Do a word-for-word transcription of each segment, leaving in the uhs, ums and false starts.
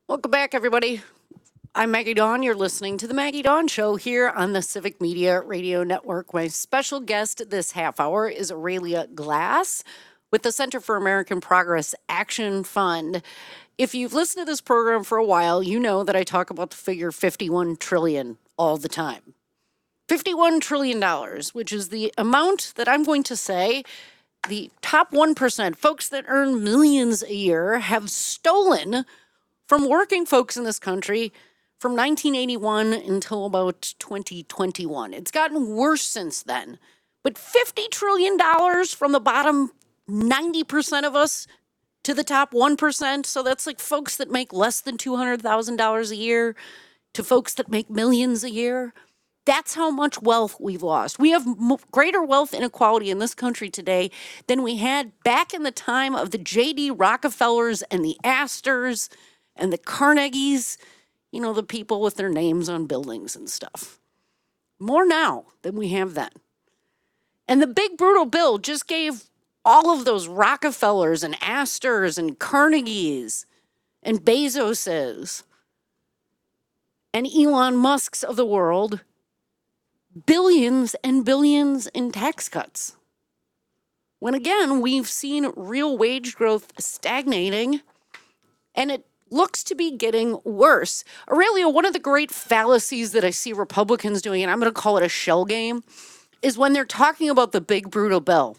Welcome back, everybody. I'm Maggie Dawn. You're listening to The Maggie Dawn Show here on the Civic Media Radio Network. My special guest this half hour is Aurelia Glass with the Center for American Progress Action Fund. If you've listened to this program for a while, you know that I talk about the figure fifty-one trillion dollars all the time. fifty-one trillion dollars, which is the amount that I'm going to say the top one percent, folks that earn millions a year, have stolen from working folks in this country from nineteen eighty-one until about twenty twenty-one. It's gotten worse since then. But fifty trillion dollars from the bottom ninety percent of us to the top one percent. So that's like folks that make less than two hundred thousand dollars a year to folks that make millions a year. That's how much wealth we've lost. We have m- greater wealth inequality in this country today than we had back in the time of the J D Rockefellers and the Astors and the Carnegies, you know, the people with their names on buildings and stuff. More now than we have then. And the big brutal bill just gave all of those Rockefellers and Astors and Carnegies and Bezoses and Elon Musks of the world billions and billions in tax cuts. When again, we've seen real wage growth stagnating, and it looks to be getting worse. Aurelia, one of the great fallacies that I see Republicans doing, and I'm going to call it a shell game, is when they're talking about the big brutal bill,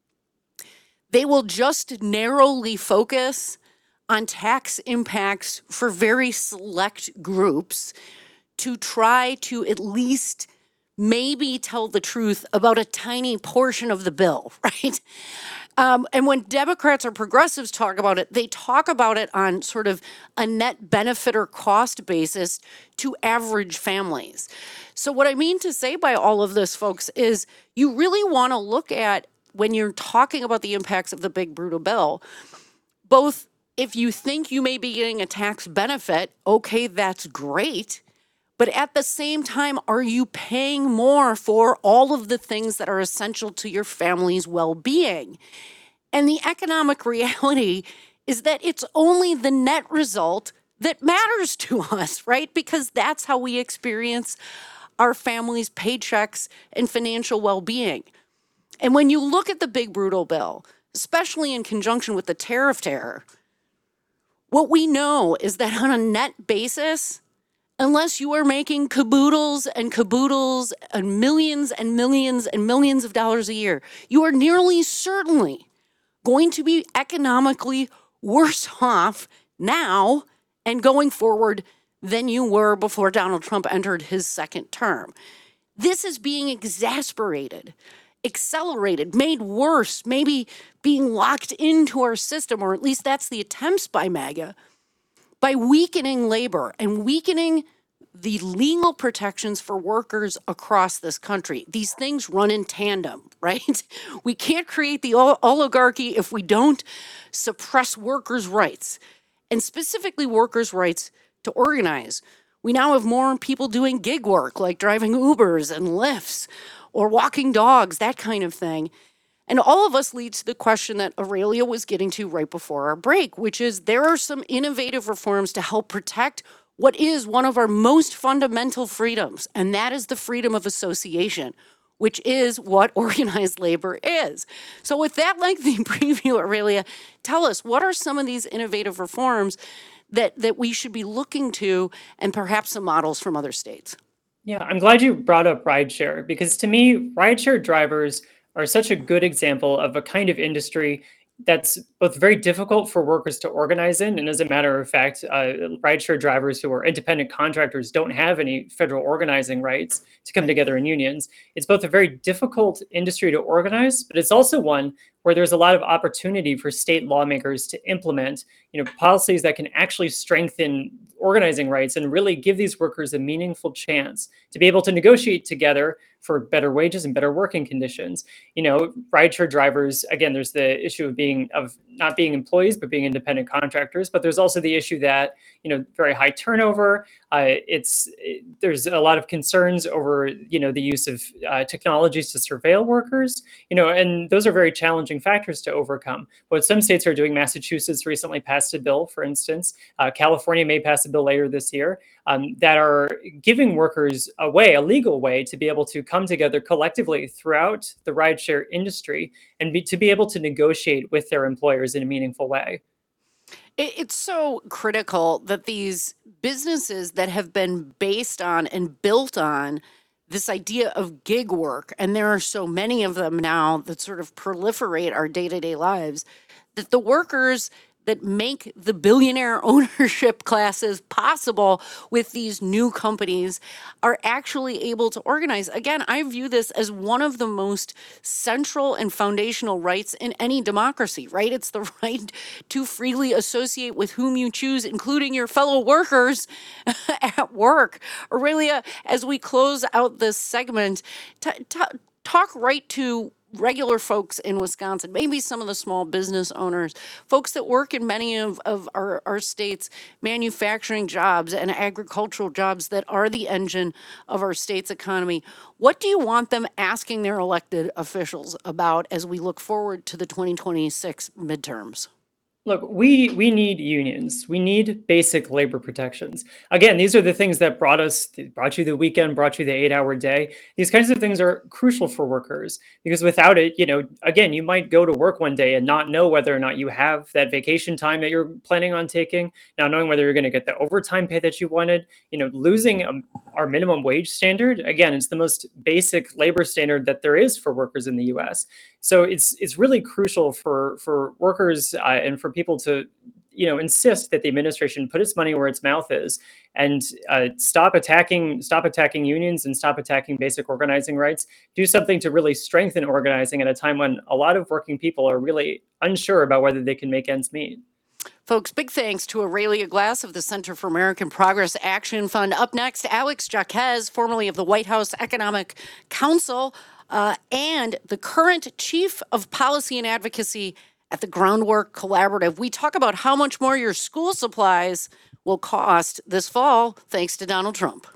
they will just narrowly focus on tax impacts for very select groups to try to at least maybe tell the truth about a tiny portion of the bill, right? Um, and when Democrats or progressives talk about it, they talk about it on sort of a net benefit or cost basis to average families. So what I mean to say by all of this, folks, is you really want to look at, when you're talking about the impacts of the big brutal bill, both if you think you may be getting a tax benefit, okay, that's great. But at the same time, are you paying more for all of the things that are essential to your family's well-being? And the economic reality is that it's only the net result that matters to us, right? Because that's how we experience our family's paychecks and financial well-being. And when you look at the big brutal bill, especially in conjunction with the tariff terror, what we know is that on a net basis, unless you are making caboodles and caboodles and millions and millions and millions of dollars a year, you are nearly certainly going to be economically worse off now and going forward than you were before Donald Trump entered his second term. This is being exasperated, accelerated, made worse, maybe being locked into our system, or at least that's the attempts by MAGA, by weakening labor and weakening the legal protections for workers across this country. These things run in tandem, right? We can't create the ol- oligarchy if we don't suppress workers' rights, and specifically workers' rights to organize. We now have more people doing gig work, like driving Ubers and Lyfts or walking dogs, that kind of thing. And all of us leads to the question that Aurelia was getting to right before our break, which is there are some innovative reforms to help protect what is one of our most fundamental freedoms, and that is the freedom of association, which is what organized labor is. So with that lengthy preview, Aurelia, tell us, what are some of these innovative reforms that, that we should be looking to, and perhaps some models from other states? Yeah, I'm glad you brought up rideshare, because to me, rideshare drivers are such a good example of a kind of industry that's both very difficult for workers to organize in. And as a matter of fact, uh, rideshare drivers who are independent contractors don't have any federal organizing rights to come together in unions. It's both a very difficult industry to organize, but it's also one where there's a lot of opportunity for state lawmakers to implement, you know, policies that can actually strengthen organizing rights and really give these workers a meaningful chance to be able to negotiate together for better wages and better working conditions. You know, rideshare drivers, again, there's the issue of being of not being employees, but being independent contractors. But there's also the issue that, you know, very high turnover. Uh, it's it, there's a lot of concerns over, you know, the use of uh, technologies to surveil workers, you know, and those are very challenging factors to overcome. What some states are doing, Massachusetts recently passed passed a bill, for instance, uh, California may pass a bill later this year, um, that are giving workers a way, a legal way to be able to come together collectively throughout the rideshare industry and be, to be able to negotiate with their employers in a meaningful way. It, it's so critical that these businesses that have been based on and built on this idea of gig work, and there are so many of them now that sort of proliferate our day to day lives, that the workers that make the billionaire ownership classes possible with these new companies are actually able to organize. Again, I view this as one of the most central and foundational rights in any democracy, right? It's the right to freely associate with whom you choose, including your fellow workers at work. Aurelia, as we close out this segment, t- t- talk right to regular folks in Wisconsin, maybe some of the small business owners, folks that work in many of, of our, our state's manufacturing jobs and agricultural jobs that are the engine of our state's economy. What do you want them asking their elected officials about as we look forward to the twenty twenty-six midterms? Look, we we need unions. We need basic labor protections. Again, these are the things that brought us, brought you the weekend, brought you the eight-hour day. These kinds of things are crucial for workers because without it, you know, again, you might go to work one day and not know whether or not you have that vacation time that you're planning on taking, not knowing whether you're going to get the overtime pay that you wanted. You know, losing um, our minimum wage standard. Again, it's the most basic labor standard that there is for workers in the U S. So it's it's really crucial for for workers uh, and for people to, you know, insist that the administration put its money where its mouth is and uh, stop attacking stop attacking unions and stop attacking basic organizing rights. Do something to really strengthen organizing at a time when a lot of working people are really unsure about whether they can make ends meet. Folks, big thanks to Aurelia Glass of the Center for American Progress Action Fund. Up next, Alex Jaquez, formerly of the White House Economic Council, uh, and the current Chief of Policy and Advocacy at the Groundwork Collaborative. We talk about how much more your school supplies will cost this fall thanks to Donald Trump.